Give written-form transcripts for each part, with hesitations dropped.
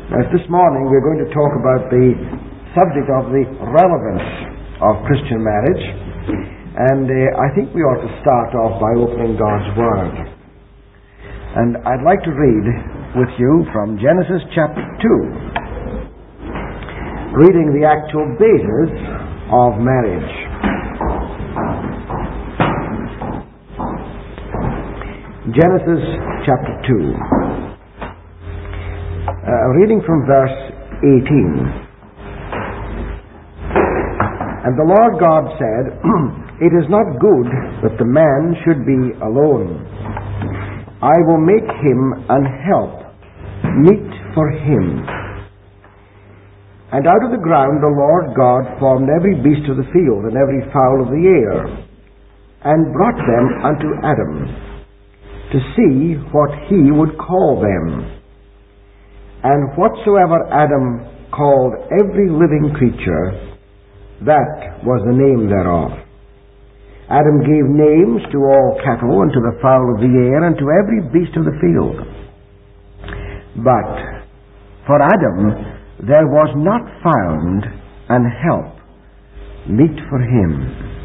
This morning we're going to talk about the subject of the relevance of Christian marriage, and I think we ought to start off by opening God's Word. And I'd like to read with you from Genesis chapter 2, reading the actual basis of marriage. Genesis chapter 2. Reading from verse 18. And the Lord God said, It is not good that the man should be alone. I will make him an help, meet for him. And out of the ground the Lord God formed every beast of the field and every fowl of the air, and brought them unto Adam, to see what he would call them. And whatsoever Adam called every living creature, that was the name thereof. Adam gave names to all cattle, and to the fowl of the air, and to every beast of the field. But for Adam there was not found an help, meet for him.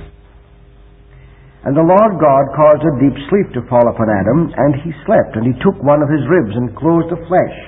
And the Lord God caused a deep sleep to fall upon Adam, and he slept, and he took one of his ribs, and closed the flesh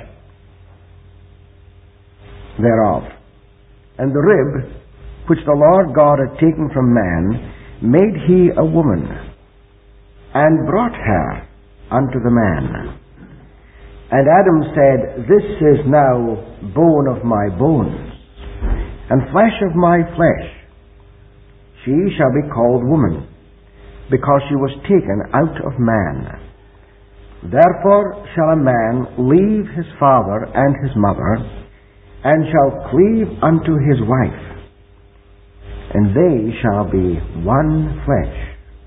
thereof. And the rib which the Lord God had taken from man made he a woman, and brought her unto the man. And Adam said, This is now bone of my bones, and flesh of my flesh. She shall be called woman, because she was taken out of man. Therefore shall a man leave his father and his mother, and shall cleave unto his wife, and they shall be one flesh.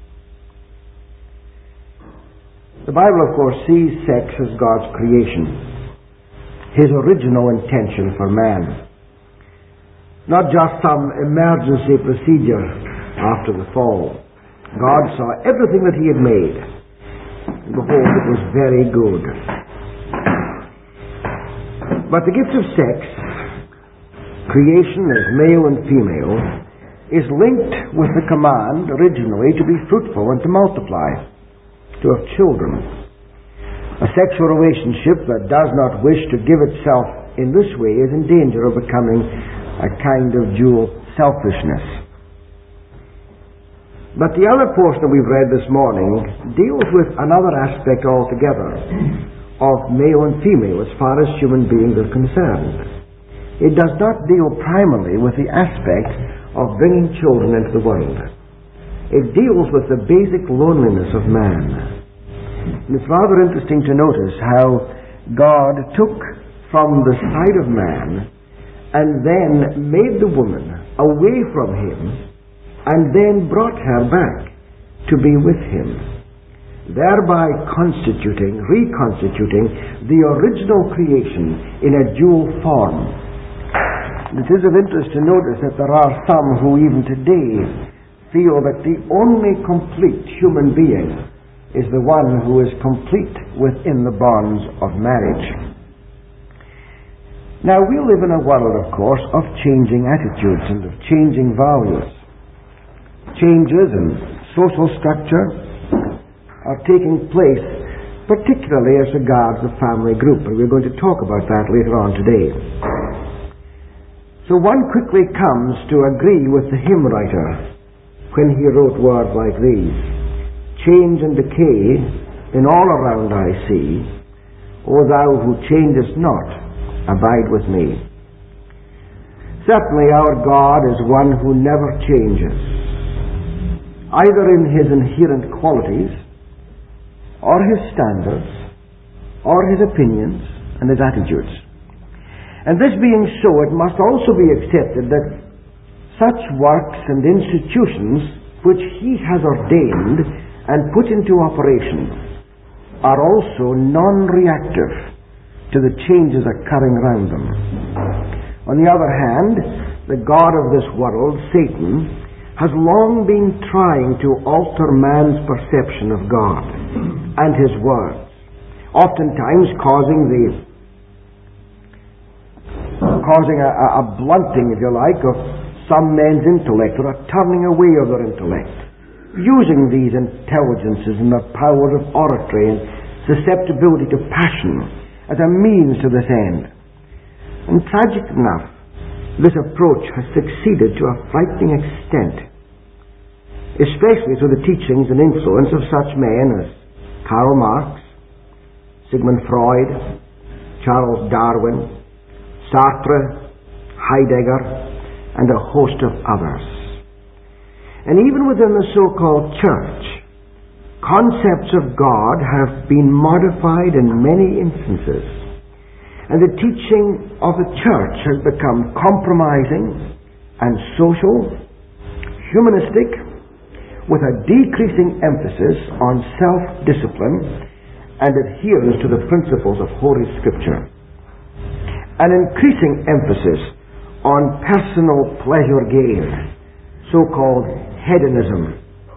The Bible, of course, sees sex as God's creation, His original intention for man. Not just some emergency procedure after the fall. God saw everything that He had made, and behold, it was very good. But the gift of sex, creation as male and female, is linked with the command originally to be fruitful and to multiply, to have children. A sexual relationship that does not wish to give itself in this way is in danger of becoming a kind of dual selfishness. But the other portion that we've read this morning deals with another aspect altogether of male and female as far as human beings are concerned. It does not deal primarily with the aspect of bringing children into the world. It deals with the basic loneliness of man. And it's rather interesting to notice how God took from the side of man and then made the woman away from him and then brought her back to be with him, thereby reconstituting the original creation in a dual form. It is of interest to notice that there are some who even today feel that the only complete human being is the one who is complete within the bonds of marriage. Now, we live in a world, of course, of changing attitudes and of changing values. Changes in social structure are taking place, particularly as regards the family group, and we're going to talk about that later on today. So one quickly comes to agree with the hymn writer when he wrote words like these: Change and decay in all around I see, O thou who changest not, abide with me. Certainly our God is one who never changes, either in His inherent qualities, or His standards, or His opinions and His attitudes. And this being so, it must also be accepted that such works and institutions which He has ordained and put into operation are also non-reactive to the changes occurring around them. On the other hand, the god of this world, Satan, has long been trying to alter man's perception of God and His words, oftentimes causing the causing a blunting, if you like, of some men's intellect, or a turning away of their intellect, using these intelligences and the power of oratory and susceptibility to passion as a means to this end. And tragic enough, this approach has succeeded to a frightening extent, especially through the teachings and influence of such men as Karl Marx, Sigmund Freud, Charles Darwin, Sartre, Heidegger, and a host of others. And even within the so-called church, concepts of God have been modified in many instances, and the teaching of the church has become compromising and social, humanistic, with a decreasing emphasis on self-discipline and adherence to the principles of Holy Scripture, an increasing emphasis on personal pleasure gain, so-called hedonism.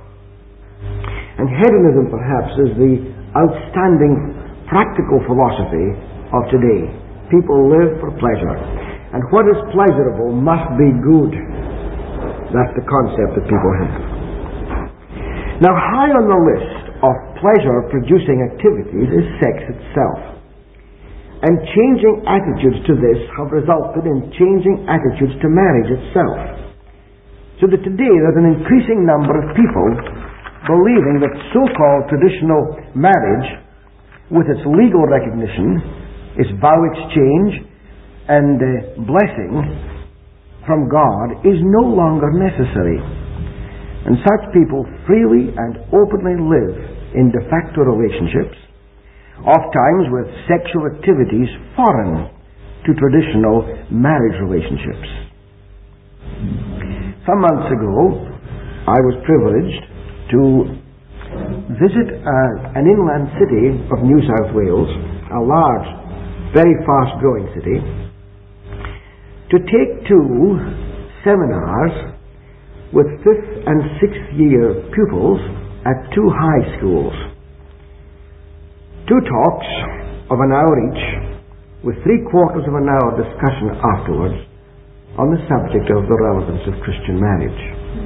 And hedonism, perhaps, is the outstanding practical philosophy of today. People live for pleasure, and what is pleasurable must be good. That's the concept that people have. Now, high on the list of pleasure-producing activities is sex itself. And changing attitudes to this have resulted in changing attitudes to marriage itself. So that today there's an increasing number of people believing that so-called traditional marriage, with its legal recognition, its vow exchange, and blessing from God, is no longer necessary. And such people freely and openly live in de facto relationships, oftentimes with sexual activities foreign to traditional marriage relationships. Some months ago, I was privileged to visit an inland city of New South Wales, a large, very fast-growing city, to take 2 seminars with 5th and 6th year pupils at 2 high schools. 2 talks of an hour each, with 3/4 of an hour discussion afterwards on the subject of the relevance of Christian marriage.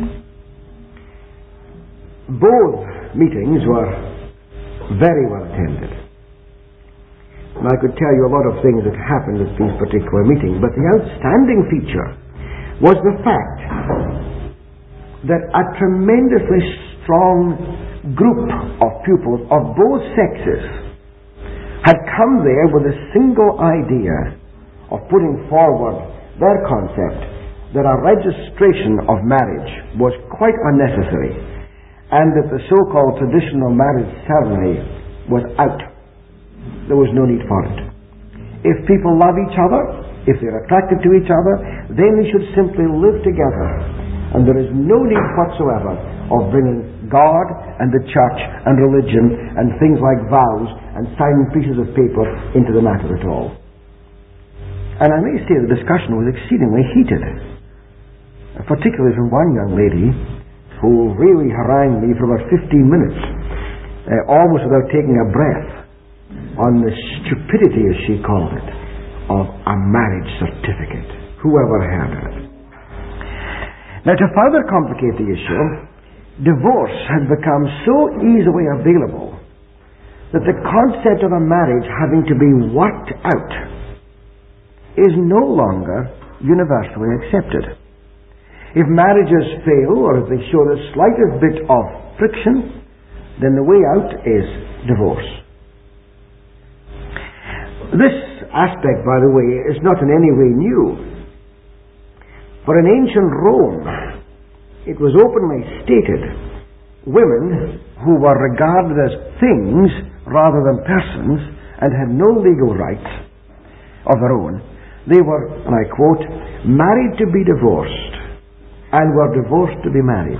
Both meetings were very well attended. And I could tell you a lot of things that happened at these particular meetings, but the outstanding feature was the fact that a tremendously strong group of pupils of both sexes had come there with a single idea of putting forward their concept that a registration of marriage was quite unnecessary, and that the so-called traditional marriage ceremony was out. There was no need for it. If people love each other, if they're attracted to each other, then they should simply live together, and there is no need whatsoever of bringing God and the church and religion and things like vows and signing pieces of paper into the matter at all. And I may say the discussion was exceedingly heated, particularly from one young lady who really harangued me for about 15 minutes, almost without taking a breath, on the stupidity, as she called it, of a marriage certificate. Whoever had it. Now, to further complicate the issue, divorce has become so easily available that the concept of a marriage having to be worked out is no longer universally accepted. If marriages fail, or if they show the slightest bit of friction, then the way out is divorce. This aspect, by the way, is not in any way new. For in ancient Rome, it was openly stated, women who were regarded as things rather than persons and had no legal rights of their own, they were, and I quote, married to be divorced and were divorced to be married.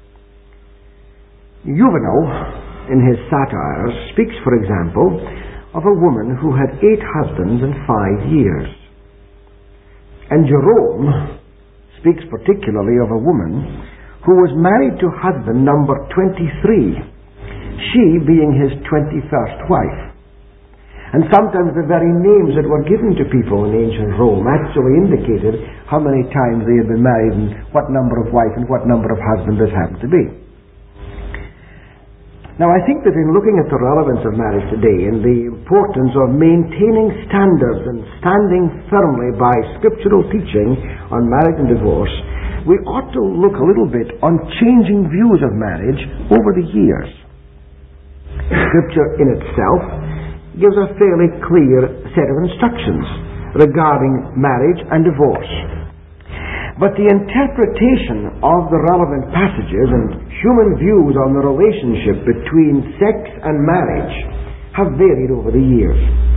Juvenal, in his satires, speaks, for example, of a woman who had 8 husbands in 5 years. And Jerome speaks particularly of a woman who was married to husband number 23, she being his 21st wife. And sometimes the very names that were given to people in ancient Rome actually indicated how many times they had been married and what number of wives and what number of husbands this happened to be. Now I think that in looking at the relevance of marriage today and the importance of maintaining standards and standing firmly by scriptural teaching on marriage and divorce, we ought to look a little bit on changing views of marriage over the years. Scripture in itself gives a fairly clear set of instructions regarding marriage and divorce. But the interpretation of the relevant passages and human views on the relationship between sex and marriage have varied over the years.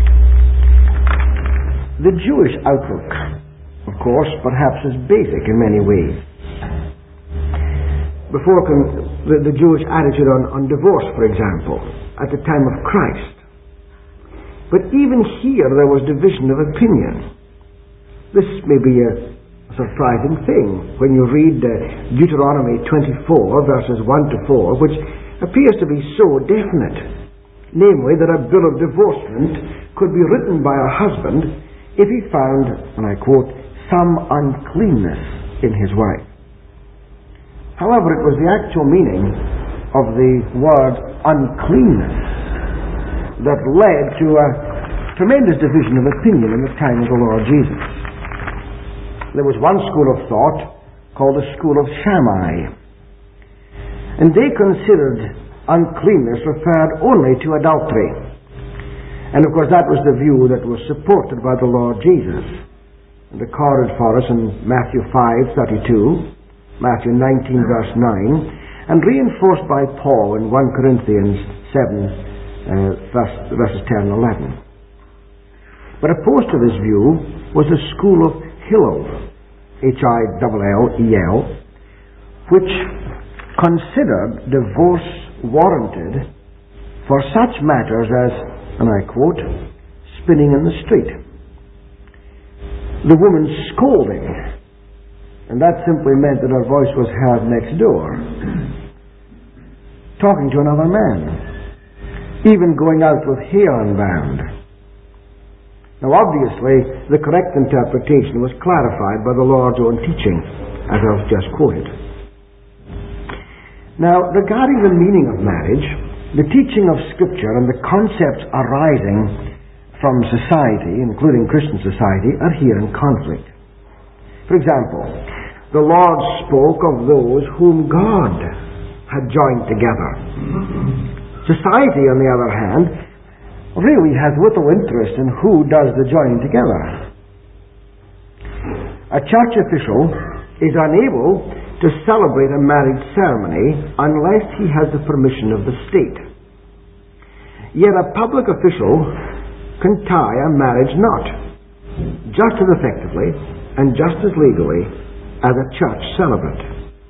The Jewish outlook, of course, perhaps is basic in many ways. Before the Jewish attitude on divorce, for example, at the time of Christ. But even here there was division of opinion. This may be a surprising thing when you read Deuteronomy 24 verses 1 to 4, which appears to be so definite. Namely, that a bill of divorcement could be written by a husband if he found, and I quote, some uncleanness in his wife. However, it was the actual meaning of the word uncleanness that led to a tremendous division of opinion in the time of the Lord Jesus. There was one school of thought called the school of Shammai, and they considered uncleanness referred only to adultery. And of course that was the view that was supported by the Lord Jesus, and recorded for us in Matthew 5:32, Matthew 19 verse 9, and reinforced by Paul in 1 Corinthians 7 verses 10 and 11. But opposed to this view was the school of Hillel, Hillel, which considered divorce warranted for such matters as, and I quote, spinning in the street, the woman scolding, and that simply meant that her voice was heard next door, talking to another man, even going out with hair unbound. Now obviously, the correct interpretation was clarified by the Lord's own teaching, as I've just quoted. Now, regarding the meaning of marriage, the teaching of Scripture and the concepts arising from society, including Christian society, are here in conflict. For example, the Lord spoke of those whom God had joined together. Society, on the other hand, really has little interest in who does the joining together. A church official is unable to celebrate a marriage ceremony unless he has the permission of the state. Yet a public official can tie a marriage knot just as effectively and just as legally as a church celebrant.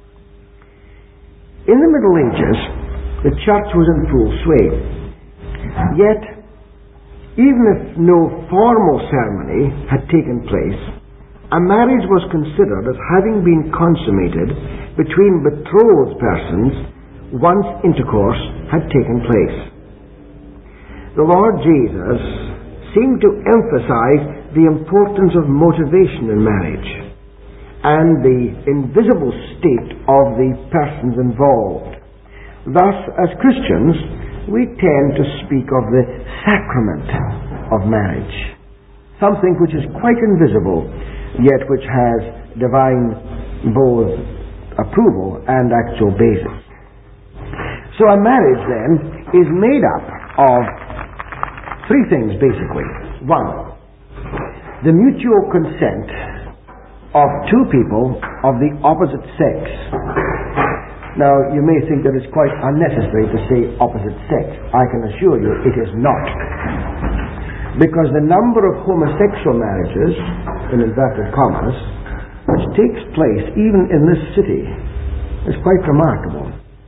In the Middle Ages, the church was in full sway. Yet, even if no formal ceremony had taken place, a marriage was considered as having been consummated between betrothed persons once intercourse had taken place. The Lord Jesus seemed to emphasize the importance of motivation in marriage and the invisible state of the persons involved. Thus, as Christians, we tend to speak of the sacrament of marriage, something which is quite invisible, yet which has divine both approval and actual basis. So a marriage, then, is made up of three things, basically. One, the mutual consent of two people of the opposite sex. Now, you may think that it's quite unnecessary to say opposite sex. I can assure you it is not. Because the number of homosexual marriages, in inverted commas, which takes place even in this city, is quite remarkable.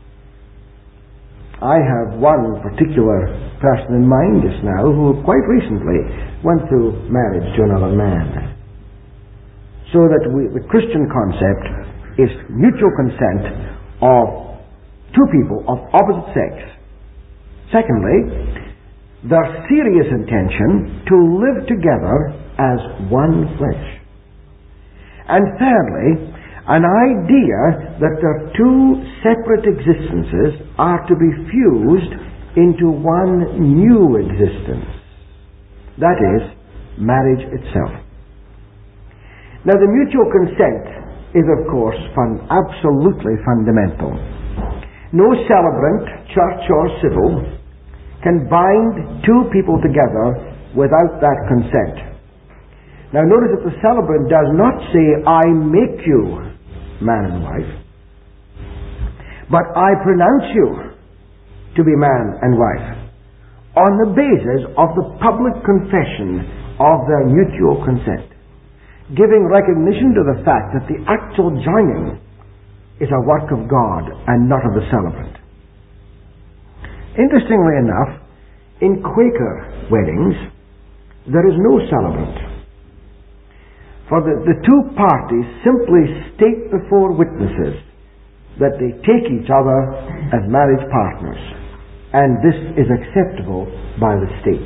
I have one particular person in mind just now who quite recently went through marriage to another man. So that the Christian concept is mutual consent of two people of opposite sex. Secondly, their serious intention to live together as one flesh. And thirdly, an idea that their two separate existences are to be fused into one new existence. That is, marriage itself. Now, the mutual consent is, of course, absolutely fundamental. No celebrant, church or civil, can bind two people together without that consent. Now, notice that the celebrant does not say, I make you man and wife, but I pronounce you to be man and wife on the basis of the public confession of their mutual consent, giving recognition to the fact that the actual joining is a work of God and not of the celebrant. Interestingly enough, in Quaker weddings, there is no celebrant. For the two parties simply state before witnesses that they take each other as marriage partners, and this is acceptable by the state.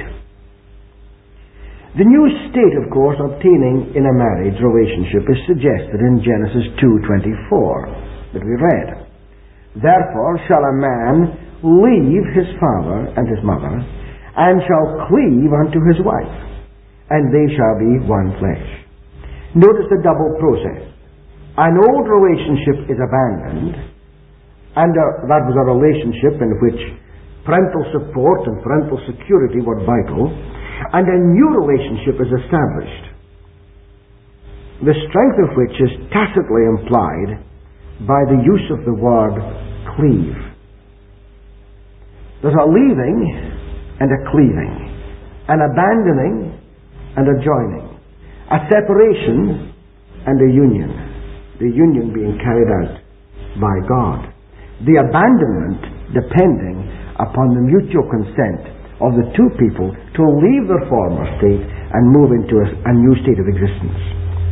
The new state, of course, obtaining in a marriage relationship is suggested in Genesis 2:24 that we read. Therefore shall a man leave his father and his mother, and shall cleave unto his wife, and they shall be one flesh. Notice the double process. An old relationship is abandoned, and that was a relationship in which parental support and parental security were vital, and a new relationship is established, the strength of which is tacitly implied by the use of the word cleave. There's a leaving and a cleaving, an abandoning and a joining, a separation and a union, the union being carried out by God, the abandonment depending upon the mutual consent of the two people to leave their former state and move into a new state of existence.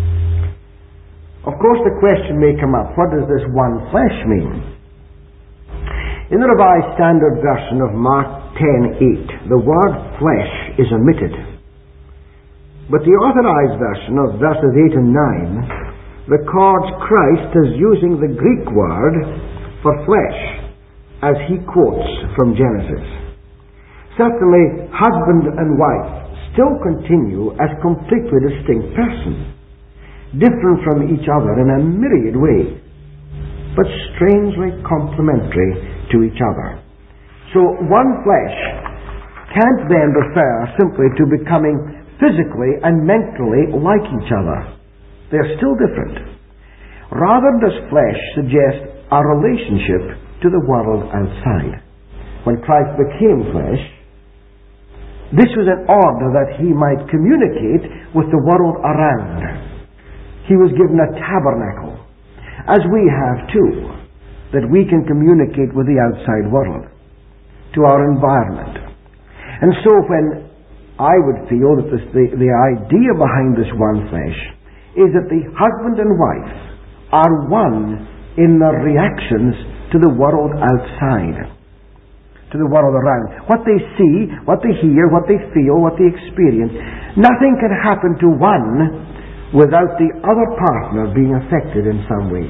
Of course, the question may come up, what does this one flesh mean? In the Revised Standard Version of Mark 10:8, the word flesh is omitted. But the Authorized Version of verses 8 and 9 records Christ as using the Greek word for flesh as he quotes from Genesis. Certainly, husband and wife still continue as completely distinct persons, different from each other in a myriad ways, but strangely complementary to each other. So one flesh can't then refer simply to becoming physically and mentally like each other. They're still different. Rather does flesh suggest a relationship to the world outside. When Christ became flesh, this was in order that he might communicate with the world around. He was given a tabernacle, as we have too, that we can communicate with the outside world, to our environment. And so when I would feel that the idea behind this one flesh is that the husband and wife are one in their reactions to the world outside, to the world around. What they see, what they hear, what they feel, what they experience. Nothing can happen to one without the other partner being affected in some way.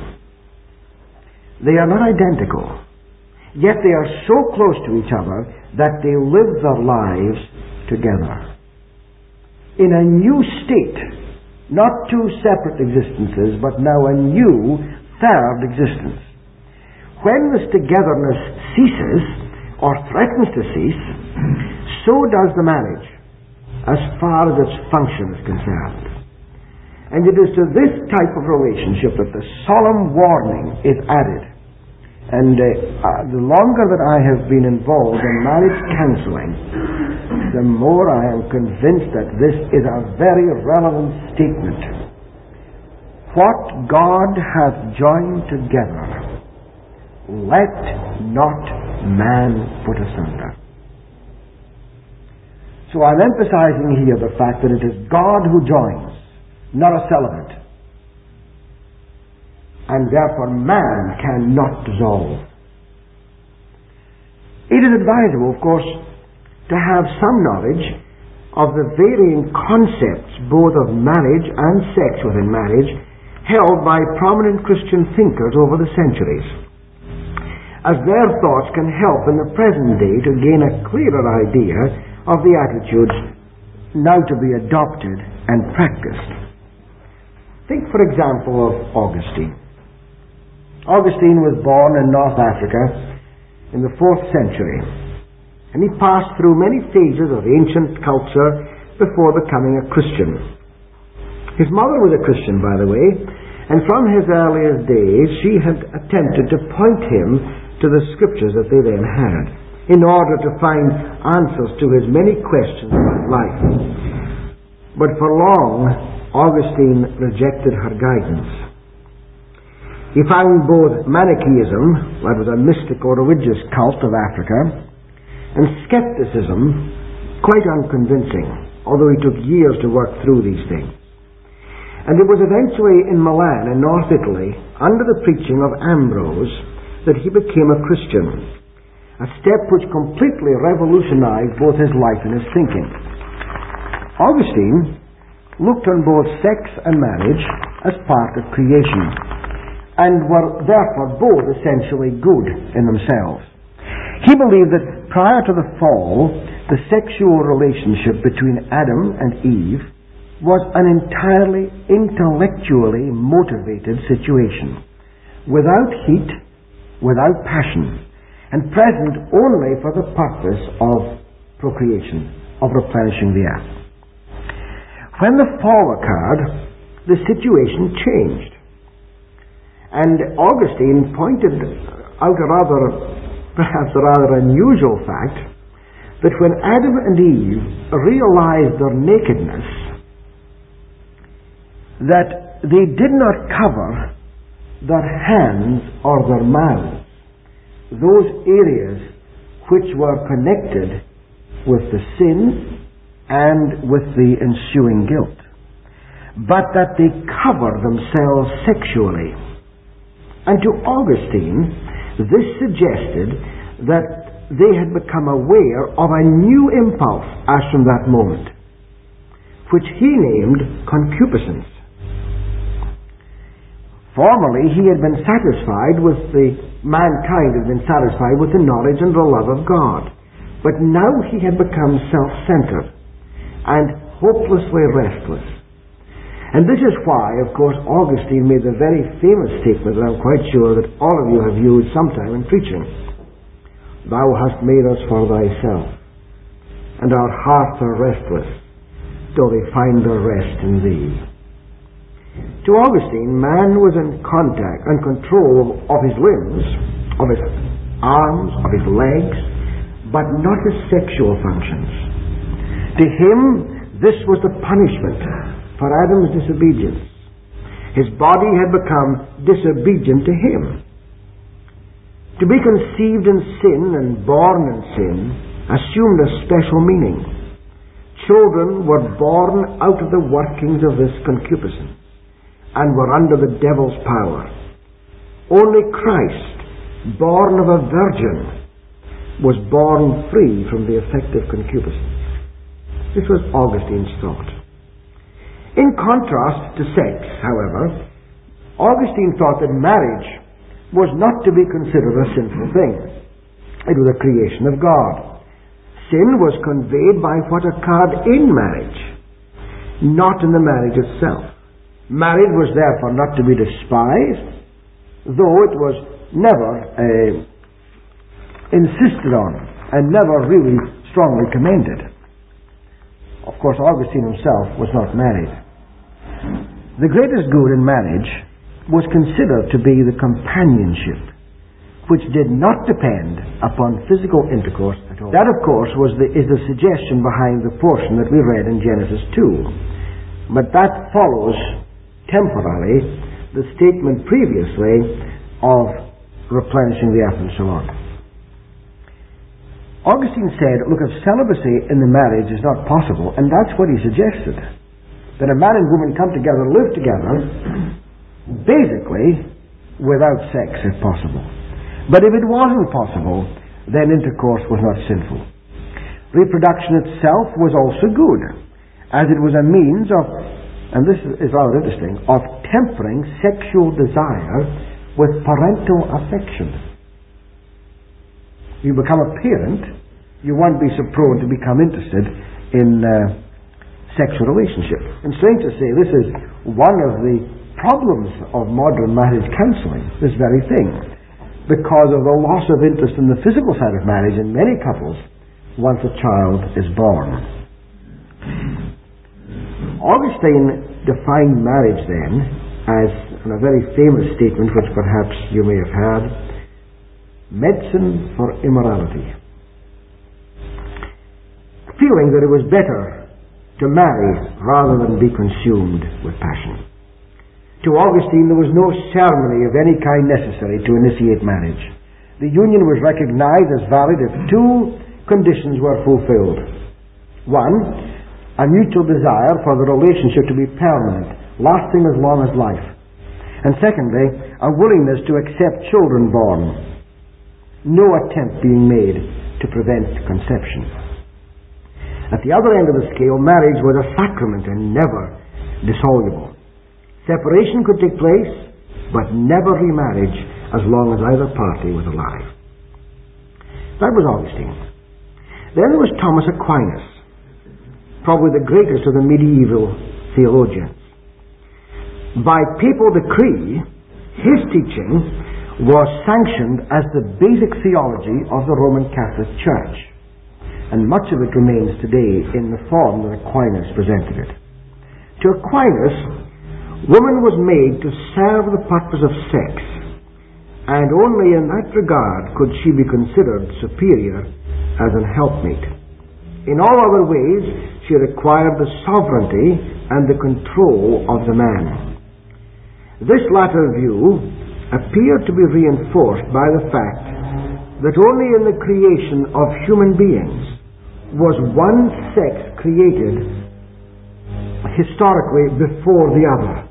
They are not identical, yet they are so close to each other that they live their lives together in a new state, not two separate existences, but now a new third existence. When this togetherness ceases or threatens to cease, so does the marriage as far as its function is concerned. And it is to this type of relationship that the solemn warning is added. And the longer that I have been involved in marriage counseling, the more I am convinced that this is a very relevant statement. What God hath joined together, let not man put asunder. So I'm emphasizing here the fact that it is God who joins, not a celibate. And therefore man cannot dissolve. It is advisable, of course, to have some knowledge of the varying concepts both of marriage and sex within marriage held by prominent Christian thinkers over the centuries, as their thoughts can help in the present day to gain a clearer idea of the attitudes now to be adopted and practiced. Think, for example, of Augustine. Augustine was born in North Africa in the 4th century, and he passed through many phases of ancient culture before becoming a Christian. His mother was a Christian, by the way, and from his earliest days she had attempted to point him to the scriptures that they then had, in order to find answers to his many questions about life. But for long, Augustine rejected her guidance. He found both Manichaeism, that was a mystic or religious cult of Africa, and skepticism quite unconvincing, although he took years to work through these things. And it was eventually in Milan, in North Italy, under the preaching of Ambrose, that he became a Christian, a step which completely revolutionized both his life and his thinking. Augustine looked on both sex and marriage as part of creation, and were therefore both essentially good in themselves. He believed that prior to the fall, the sexual relationship between Adam and Eve was an entirely intellectually motivated situation, without heat, without passion, and present only for the purpose of procreation, of replenishing the earth. When the fall occurred, the situation changed. And Augustine pointed out perhaps a rather unusual fact, that when Adam and Eve realized their nakedness, that they did not cover their hands or their mouths, those areas which were connected with the sin and with the ensuing guilt, but that they covered themselves sexually. And to Augustine, this suggested that they had become aware of a new impulse as from that moment, which he named concupiscence. Formerly, mankind had been satisfied with the knowledge and the love of God. But now he had become self-centered and hopelessly restless. And this is why, of course, Augustine made the very famous statement that I'm quite sure that all of you have used sometime in preaching. Thou hast made us for thyself, and our hearts are restless, till they find their rest in thee. To Augustine, man was in contact and control of his limbs, of his arms, of his legs, but not his sexual functions. To him, this was the punishment for Adam's disobedience. His body had become disobedient to him. To be conceived in sin and born in sin assumed a special meaning. Children were born out of the workings of this concupiscence and were under the devil's power. Only Christ, born of a virgin, was born free from the effect of concupiscence. This was Augustine's thought. In contrast to sex, however, Augustine thought that marriage was not to be considered a sinful thing. It was a creation of God. Sin was conveyed by what occurred in marriage, not in the marriage itself. Marriage was therefore not to be despised, though it was never insisted on and never really strongly commended. Of course, Augustine himself was not married. The greatest good in marriage was considered to be the companionship, which did not depend upon physical intercourse at all. That, of course, is the suggestion behind the portion that we read in Genesis 2. But that follows temporarily the statement previously of replenishing the earth and so on. Augustine said, look, if celibacy in the marriage is not possible, and that's what he suggested, that a man and woman come together, live together, basically without sex if possible. But if it wasn't possible, then intercourse was not sinful. Reproduction itself was also good, as it was a means of, and this is rather interesting, of tempering sexual desire with parental affection. You become a parent, you won't be so prone to become interested in sexual relationship. And strange to say, this is one of the problems of modern marriage counseling, this very thing, because of the loss of interest in the physical side of marriage in many couples once a child is born. Augustine defined marriage then as, in a very famous statement which perhaps you may have heard, medicine for immorality. Feeling that it was better to marry rather than be consumed with passion. To Augustine, there was no ceremony of any kind necessary to initiate marriage. The union was recognized as valid if two conditions were fulfilled. One, a mutual desire for the relationship to be permanent, lasting as long as life. And secondly, a willingness to accept children born. No attempt being made to prevent conception. At the other end of the scale, marriage was a sacrament and never dissoluble. Separation could take place, but never remarriage as long as either party was alive. That was Augustine. Then there was Thomas Aquinas, probably the greatest of the medieval theologians. By papal decree, his teaching was sanctioned as the basic theology of the Roman Catholic Church, and much of it remains today in the form that Aquinas presented it. To Aquinas, woman was made to serve the purpose of sex, and only in that regard could she be considered superior as an helpmate. In all other ways, she required the sovereignty and the control of the man. This latter view appeared to be reinforced by the fact that only in the creation of human beings was one sex created historically before the other.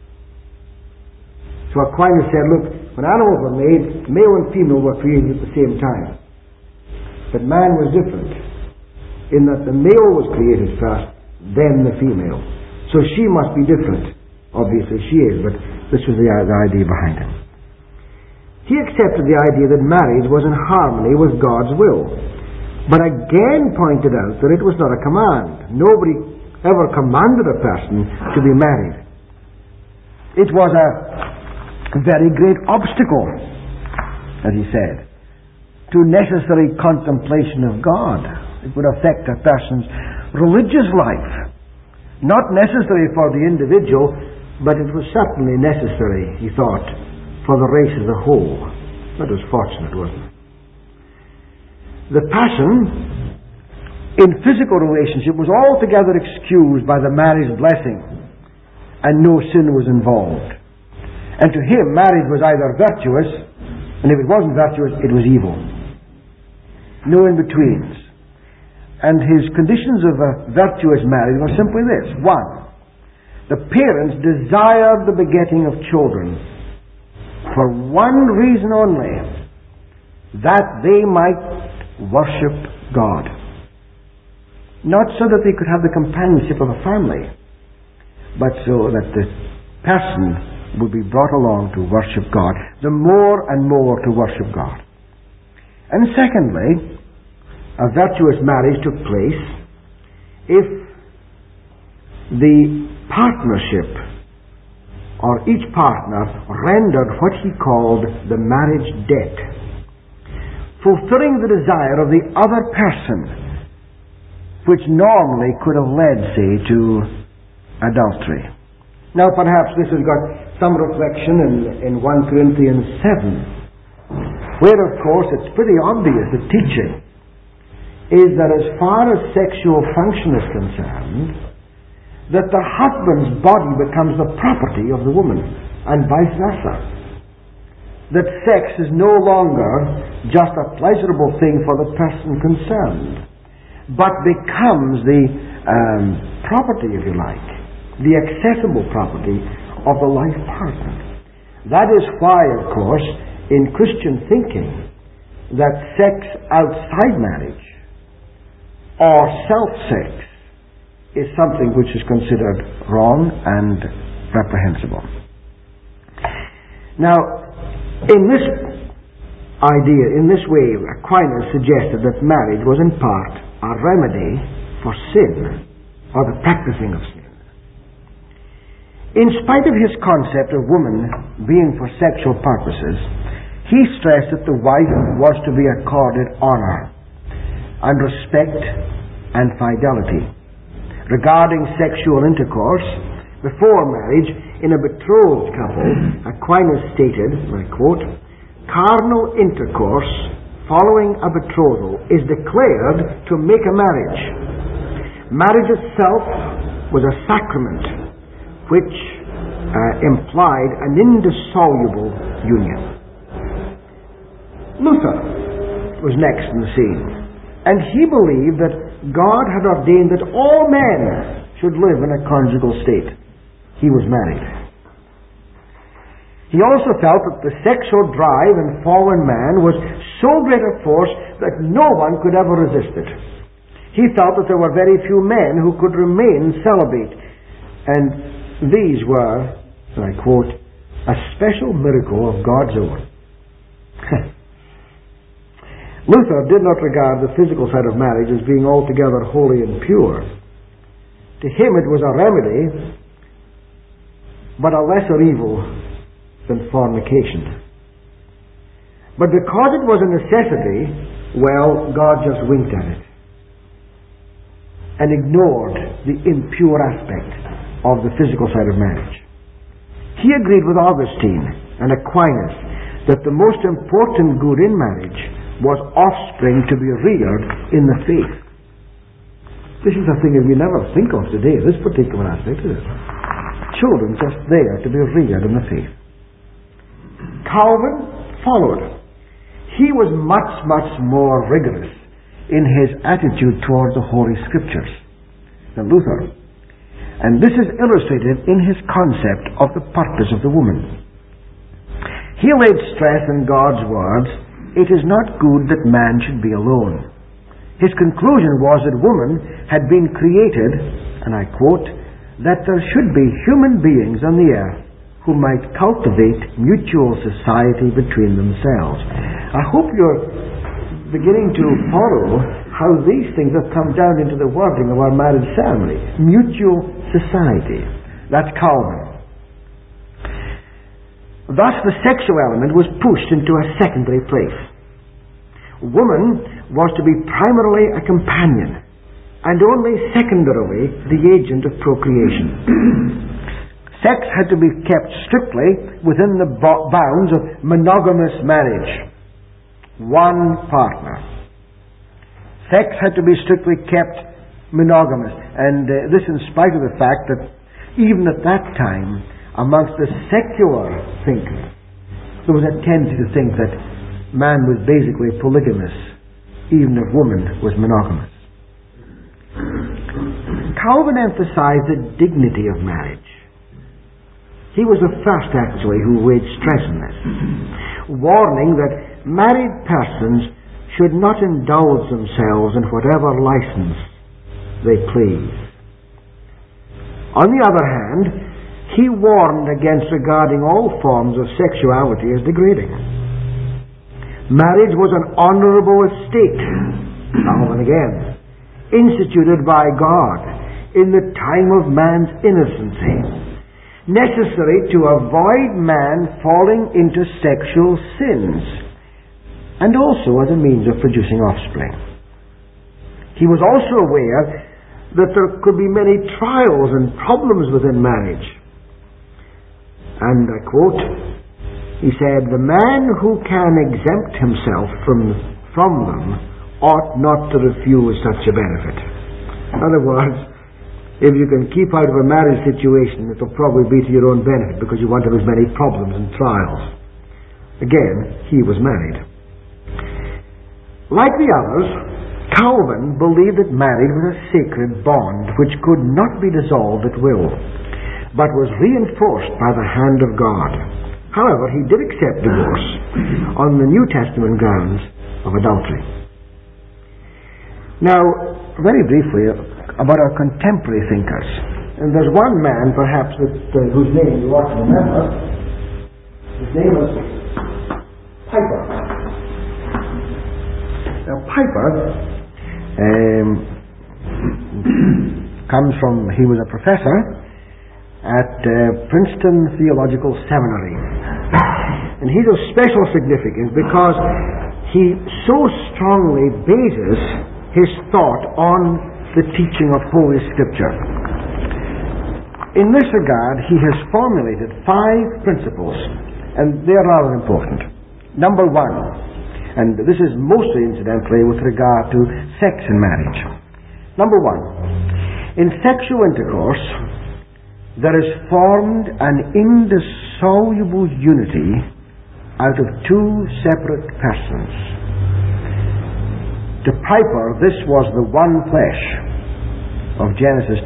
So Aquinas said, look, when animals were made, male and female were created at the same time. But man was different, in that the male was created first, then the female. So she must be different. Obviously she is, but this was the idea behind it. He accepted the idea that marriage was in harmony with God's will, but again pointed out that it was not a command. Nobody ever commanded a person to be married. It was a very great obstacle, as he said, to necessary contemplation of God. It would affect a person's religious life. Not necessary for the individual, but it was certainly necessary, he thought, for the race as a whole. That was fortunate, wasn't it? The passion in physical relationship was altogether excused by the marriage blessing, and no sin was involved. And to him, marriage was either virtuous, and if it wasn't virtuous, it was evil. No in-betweens. And his conditions of a virtuous marriage were simply this. One, the parents desired the begetting of children for one reason only, that they might worship God. Not so that they could have the companionship of a family, but so that the person would be brought along to worship God, the more and more to worship God. And secondly, a virtuous marriage took place if the partnership or each partner rendered what he called the marriage debt, fulfilling the desire of the other person, which normally could have led, say, to adultery. Now perhaps this has got some reflection in 1 Corinthians 7, where of course it's pretty obvious the teaching is that as far as sexual function is concerned, that the husband's body becomes the property of the woman, and vice versa. That sex is no longer just a pleasurable thing for the person concerned, but becomes the property, if you like, the accessible property of the life partner. That is why, of course, in Christian thinking, that sex outside marriage or self-sex is something which is considered wrong and reprehensible. Now, in this idea, in this way, Aquinas suggested that marriage was in part a remedy for sin, or the practicing of sin. In spite of his concept of woman being for sexual purposes, he stressed that the wife was to be accorded honor and respect and fidelity. Regarding sexual intercourse before marriage in a betrothed couple, Aquinas stated, and I quote, "Carnal intercourse following a betrothal is declared to make a marriage. Marriage itself was a sacrament which implied an indissoluble union." Luther was next in the scene, and he believed that God had ordained that all men should live in a conjugal state. He was married. He also felt that the sexual drive in fallen man was so great a force that no one could ever resist it. He felt that there were very few men who could remain celibate, and these were, and I quote, "a special miracle of God's own." Luther did not regard the physical side of marriage as being altogether holy and pure. To him it was a remedy, but a lesser evil than fornication. But because it was a necessity, well, God just winked at it and ignored the impure aspect of the physical side of marriage. He agreed with Augustine and Aquinas that the most important good in marriage was offspring to be reared in the faith. This is a thing that we never think of today, this particular aspect, is it? Children just there to be reared in the faith. Calvin followed. He was much more rigorous in his attitude towards the Holy Scriptures than Luther. And this is illustrated in his concept of the purpose of the woman. He laid stress on God's words, "It is not good that man should be alone." His conclusion was that woman had been created, and I quote, "that there should be human beings on the earth who might cultivate mutual society between themselves." I hope you're beginning to follow how these things have come down into the wording of our marriage ceremony. Mutual society. That's Calvin. Thus the sexual element was pushed into a secondary place. Woman was to be primarily a companion and only secondarily the agent of procreation. Sex had to be kept strictly within the bounds of monogamous marriage. One partner. Sex had to be strictly kept monogamous, and this in spite of the fact that even at that time, amongst the secular thinkers, there was a tendency to think that man was basically polygamous, even if woman was monogamous. Calvin emphasized the dignity of marriage. He was the first, actually, who laid stress on this, warning that married persons should not indulge themselves in whatever license they please. On the other hand, he warned against regarding all forms of sexuality as degrading. Marriage was an honorable estate, Calvin again, instituted by God in the time of man's innocency, necessary to avoid man falling into sexual sins, and also as a means of producing offspring. He was also aware that there could be many trials and problems within marriage. And I quote, he said, "The man who can exempt himself from them ought not to refuse such a benefit." In other words, if you can keep out of a marriage situation, it will probably be to your own benefit because you won't have as many problems and trials. Again, he was married. Like the others, Calvin believed that marriage was a sacred bond which could not be dissolved at will, but was reinforced by the hand of God. However, he did accept divorce on the New Testament grounds of adultery. Now, very briefly, about our contemporary thinkers. And there's one man, perhaps, whose name you ought to remember. His name was Piper. Now, Piper he was a professor at Princeton Theological Seminary. And he's of special significance because he so strongly bases his thought on the teaching of Holy Scripture. In this regard, he has formulated 5 principles, and they are rather important. Number 1, and this is mostly incidentally with regard to sex and marriage. Number 1, in sexual intercourse, there is formed an indissoluble unity out of 2 separate persons. To Piper, this was the one flesh of Genesis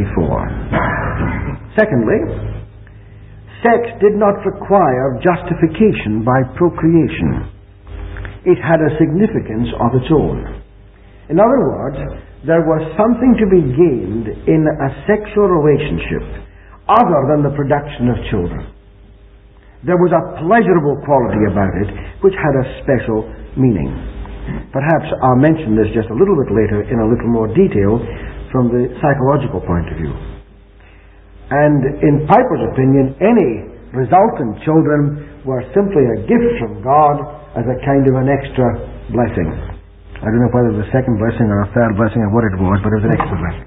2:24. Secondly, sex did not require justification by procreation. It had a significance of its own. In other words, there was something to be gained in a sexual relationship other than the production of children. There was a pleasurable quality about it which had a special meaning. Perhaps I'll mention this just a little bit later in a little more detail from the psychological point of view. And in Piper's opinion, any resultant children were simply a gift from God as a kind of an extra blessing. I don't know whether it was a second blessing or a third blessing or what it was, but it was an extra blessing.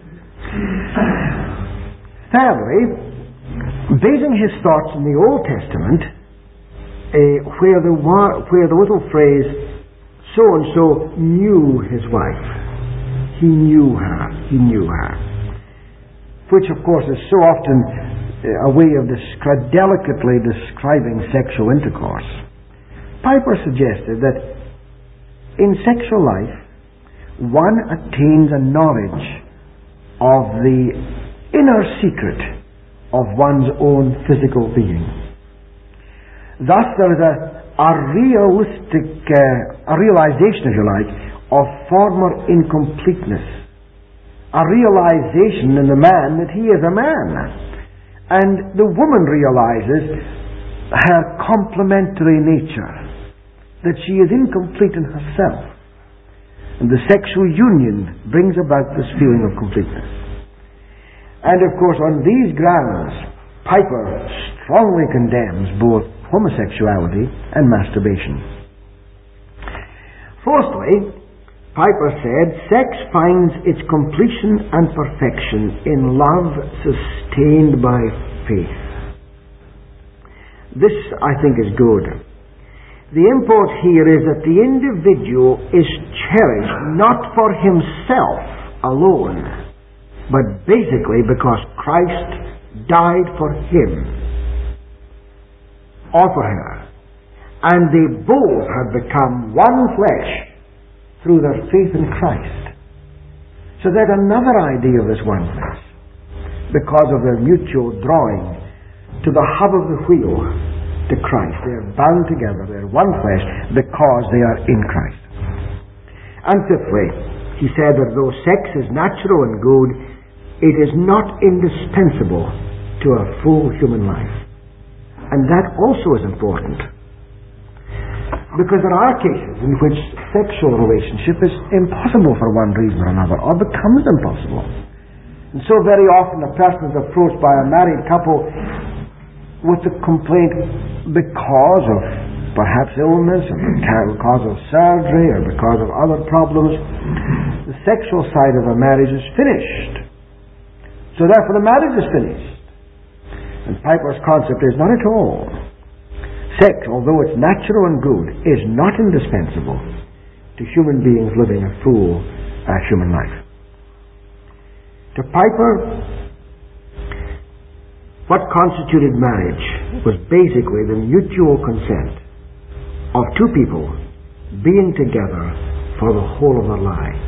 Thirdly, basing his thoughts in the Old Testament, where the little phrase, so-and-so knew his wife. He knew her. Which, of course, is so often a way of delicately describing sexual intercourse. Piper suggested that in sexual life, one attains a knowledge of the inner secret of one's own physical being. Thus, there is a realization, if you like, of former incompleteness. A realization in the man that he is a man. And the woman realizes her complementary nature, that she is incomplete in herself. And the sexual union brings about this feeling of completeness. And of course, on these grounds, Piper strongly condemns both homosexuality and masturbation. Fourthly, Piper said, sex finds its completion and perfection in love sustained by faith. This, I think, is good. The import here is that the individual is cherished not for himself alone, but basically because Christ died for him or for her. And they both have become one flesh through their faith in Christ. So there's another idea of this one flesh, because of their mutual drawing to the hub of the wheel, to Christ. They are bound together, they are one flesh, because they are in Christ. And fifthly, he said that though sex is natural and good, it is not indispensable to a full human life. And that also is important, because there are cases in which sexual relationship is impossible for one reason or another, or becomes impossible. And so very often a person is approached by a married couple with the complaint because of perhaps illness, or because of surgery, or because of other problems. The sexual side of a marriage is finished. So therefore the marriage is finished. And Piper's concept is not at all. Sex, although it's natural and good, is not indispensable to human beings living a full human life. To Piper, what constituted marriage was basically the mutual consent of two people being together for the whole of their lives.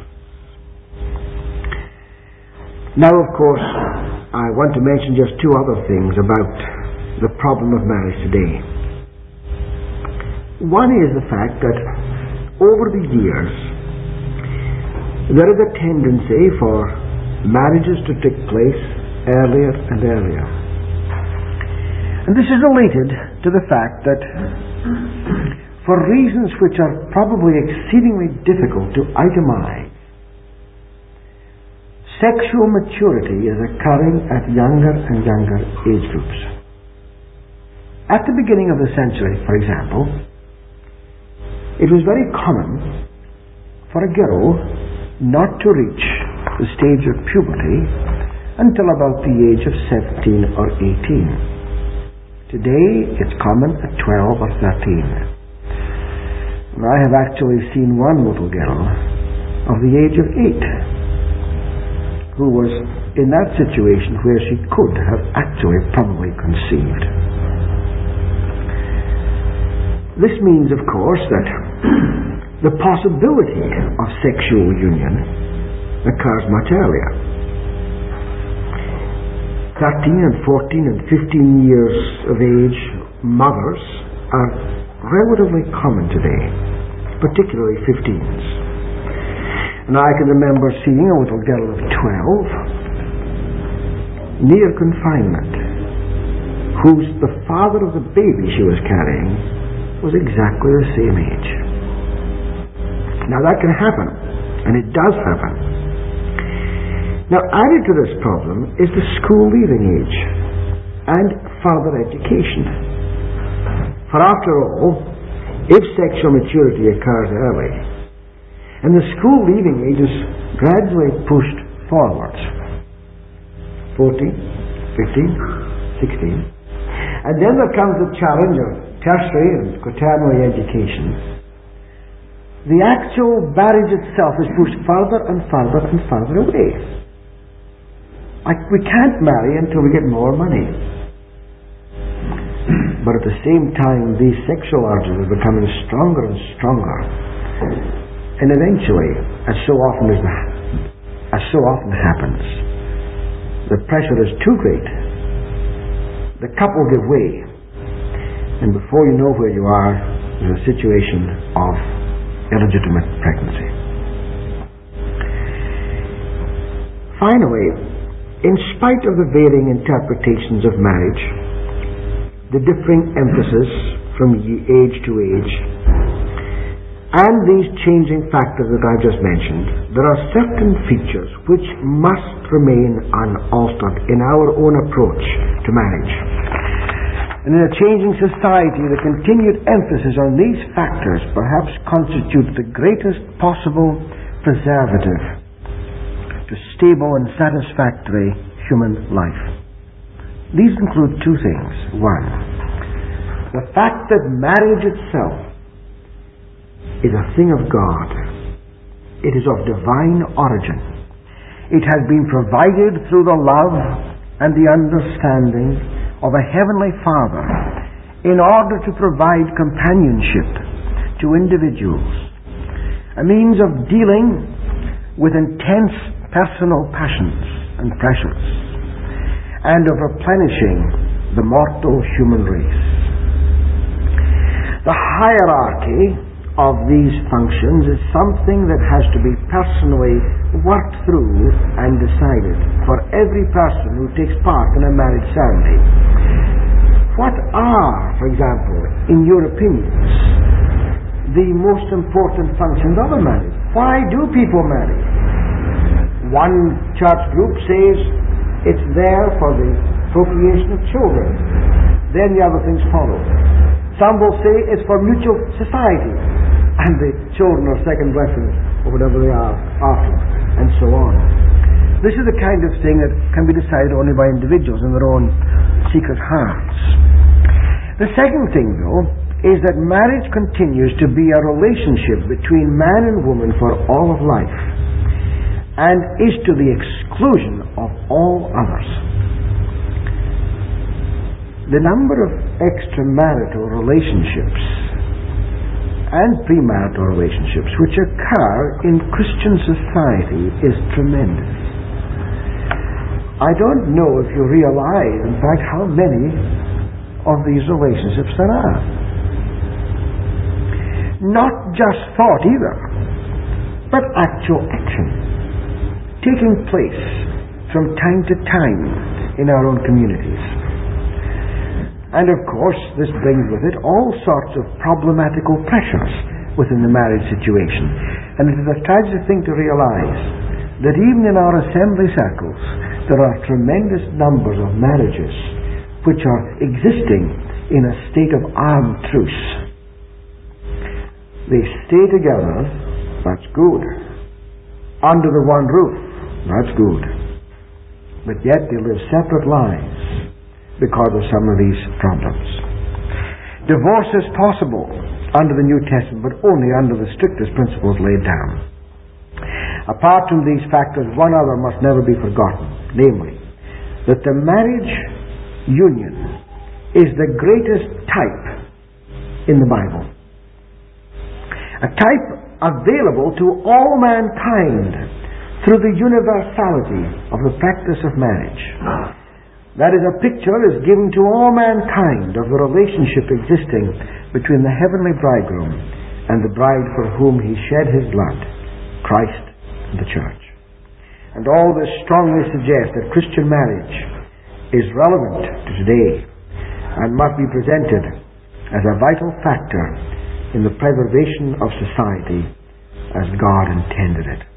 Now, of course, I want to mention just two other things about the problem of marriage today. One is the fact that over the years, there is a tendency for marriages to take place earlier and earlier. And this is related to the fact that for reasons which are probably exceedingly difficult to itemize, sexual maturity is occurring at younger and younger age groups. At the beginning of the century, for example, it was very common for a girl not to reach the stage of puberty until about the age of 17 or 18. Today, it's common at 12 or 13. And I have actually seen one little girl of the age of 8 who was in that situation where she could have actually probably conceived. This means, of course, that the possibility of sexual union occurs much earlier. 13 and 14 and 15 years of age mothers are relatively common today, particularly 15s. And I can remember seeing a little girl of 12 near confinement, the father of the baby she was carrying was exactly the same age. Now that can happen, and it does happen. Now, added to this problem is the school leaving age and further education. For after all, if sexual maturity occurs early, and the school leaving age is gradually pushed forwards, 14, 15, 16, and then there comes the challenge of tertiary and quaternary education, the actual marriage itself is pushed further and further and further away. We can't marry until we get more money. But at the same time, these sexual urges are becoming stronger and stronger. And eventually, as so often happens, the pressure is too great. The couple give way. And before you know where you are, there's a situation of illegitimate pregnancy. Finally, in spite of the varying interpretations of marriage, the differing emphasis from age to age, and these changing factors that I've just mentioned, there are certain features which must remain unaltered in our own approach to marriage. And in a changing society, the continued emphasis on these factors perhaps constitutes the greatest possible preservative to stable and satisfactory human life. These include two things. One, the fact that marriage itself is a thing of God. It is of divine origin. It has been provided through the love and the understanding of a Heavenly Father in order to provide companionship to individuals, a means of dealing with intense personal passions and pressures, and of replenishing the mortal human race. The hierarchy of these functions is something that has to be personally worked through and decided for every person who takes part in a marriage ceremony. What are, for example, in your opinions, the most important functions of a marriage? Why do people marry? One church group says it's there for the procreation of children. Then the other things follow. Some will say it's for mutual society, and the children are second blessings, or whatever they are after, and so on. This is the kind of thing that can be decided only by individuals in their own secret hearts. The second thing, though, is that marriage continues to be a relationship between man and woman for all of life, and is to the exclusion of all others. The number of extramarital relationships and premarital relationships which occur in Christian society is tremendous. I don't know if you realize, in fact, how many of these relationships there are. Not just thought either, but actual action. taking place from time to time in our own communities. And of course, this brings with it all sorts of problematical pressures within the marriage situation. And it is a tragic thing to realize that even in our assembly circles, there are tremendous numbers of marriages which are existing in a state of armed truce. They stay together, that's good. Under the one roof, that's good. But yet they live separate lives because of some of these problems. Divorce is possible under the New Testament, but only under the strictest principles laid down. Apart from these factors, one other must never be forgotten, namely, that the marriage union is the greatest type in the Bible. A type available to all mankind through the universality of the practice of marriage. That is, a picture is given to all mankind of the relationship existing between the heavenly bridegroom and the bride for whom he shed his blood, Christ and the church. And all this strongly suggests that Christian marriage is relevant to today and must be presented as a vital factor in the preservation of society as God intended it.